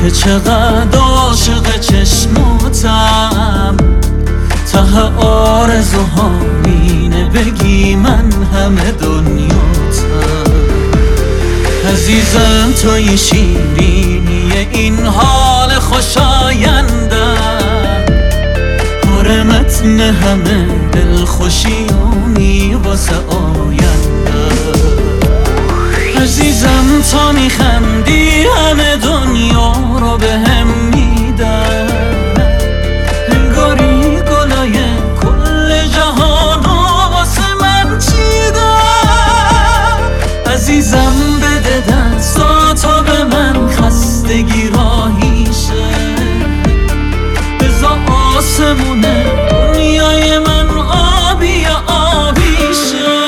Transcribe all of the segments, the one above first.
که چقدر عاشق چشماتم، ته آرزوها مینه بگی من همه دنیاتم. عزیزم توی شیرینی این حال خوشایندم، آره متن همه دلخوشیانی واسه آیندم. عزیزم تا میخندی همه دنیا رو به هم میدم، انگاری گلای کل جهان رو واسه من چیدم. عزیزم بده دستاتو به من، خستگی راهیشه، بذار آسمونه دنیای من آبی آبیشه.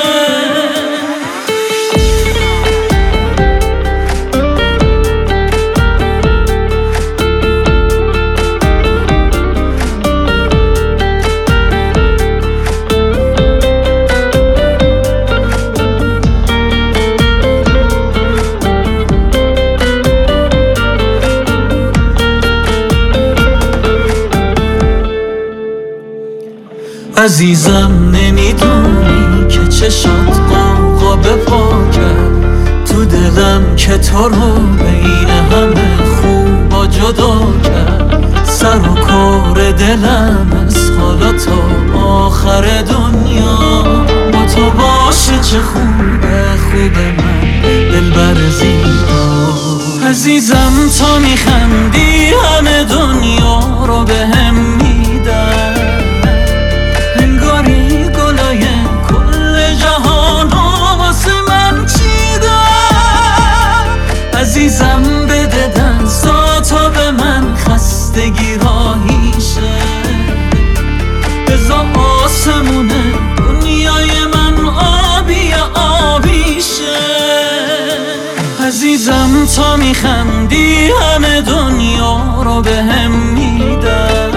عزیزم نمیدونی که چشات قاقا به پا کرد تو دلم، که تو رو بین همه خوبا جدا کرد. سر و کار دلم از حالا تا آخر دنیا با تو باشه، چه خوبه خوب من دلبر زیبا. عزیزم تا میخندی همه دنیا رو به هم میدم، عزیزم بده دستاتو به من، خستگی راهیشه، بذار آسمونه دنیای من آبی آبیشه. عزیزم تا میخندی همه دنیا رو به هم میدم،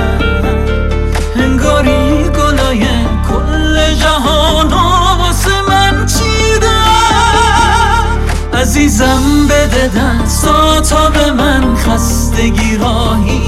انگاری گلای کل جهان رو واسه من چیدم. عزیزم بده دستاتو به من، خستگی راهی